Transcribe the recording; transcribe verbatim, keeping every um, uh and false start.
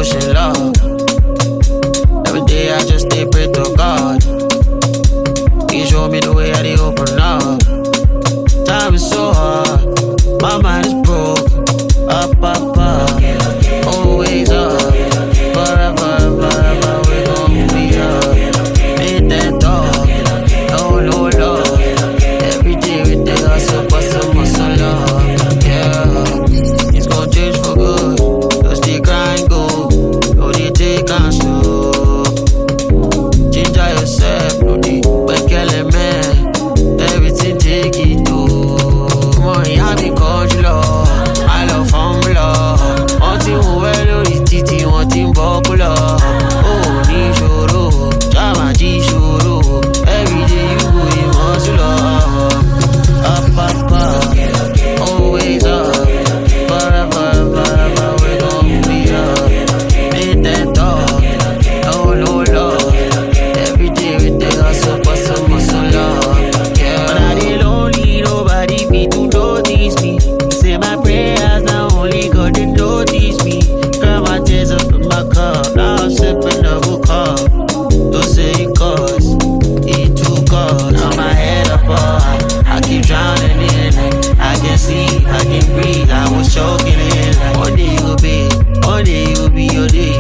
pushing love. Every day I just stay pray to God. He showed me the way how they open up. Time is so hard, my mind is broke. Up, up, up, always up. Forever, forever, we gon' be up. Made that dog, no, no love. Every day we day hustle, bustle, muscle love. Yeah, it's gon' change for good. Just the grind go, no they take and slow. Ginger yourself, no they wake element. Everything take it to. Come on, yeah, me call you love. I love formula. One thing well, it's titi, one thing popular. Oh, ni shoro, jama ji shoro. Every day you go in hustle up, up, up, up. Always up, forever, forever we gon' be up. Made that dog, no, no love. Every day we day hustle, bustle, muscle love. Yeah, but I dey lonely, nobody be to notice me. Say my prayers now, only God they notice me. Girl, my tears up in my cup, now I'm sipping double cup. Don't say it cause, it too cause. Now my head up high, I keep drowning in it. I can see, I can breathe, I was choking in it. One day you will be, one day you will be your day.